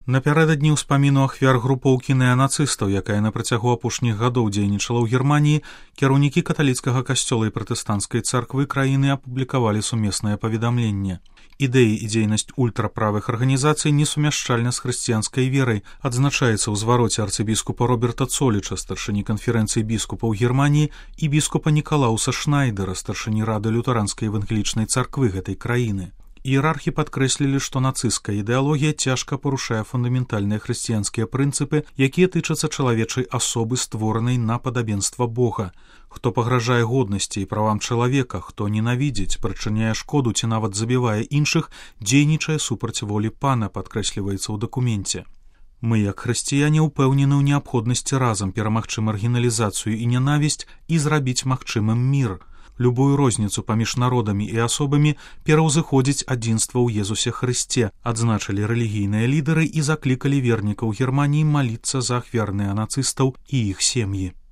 Напярэдадні ўспаміну ахвяр групоўкі неанацыстаў, якая на працягу апошніх гадоў дзейнічала ў Германіі, кіраўнікі каталіцкага касцёла і пратэстанцкай царквы краіны апублікавалі сумеснае паведамленне. Ідэі і дзейнасць ультраправых арганізацый несумяшчальна з хрысціянскай верай, адзначаецца ў звароце арцыбіскупа Роберта Цоліча, старшыні канферэнцыі біскупаў Германіі, і біскупа Нікалаўса Шнайдера, старшыні рады лютэранскай евангелічнай царквы гэтай краіны. Іерархі падкрэслілі, што нацысцкая ідэалогія цяжка парушае фундаментальныя хрысціянскія прынцыпы, якія тычацца чалавечай асобы, створанай на падабенства Бога. Хто пагражае годнасці і правам чалавека, хто ненавідзіць, прычыняе шкоду ці нават забівае іншых, дзейнічае супраць волі Пана, падкрэсліваецца ў дакуменце. Мы, як хрысціяне, упэўнены ў неабходнасці разам перамагчы маргіналізацыю і нянавісць і зрабіць магчымым мір. Любую розніцу паміж народамі і асобамі пераўзыходзіць адзінства ў Езусе Хрысце, адзначылі рэлігійныя лідары і заклікалі вернікаў Германіі маліцца за ахвяр неанацыстаў і іх сем'і.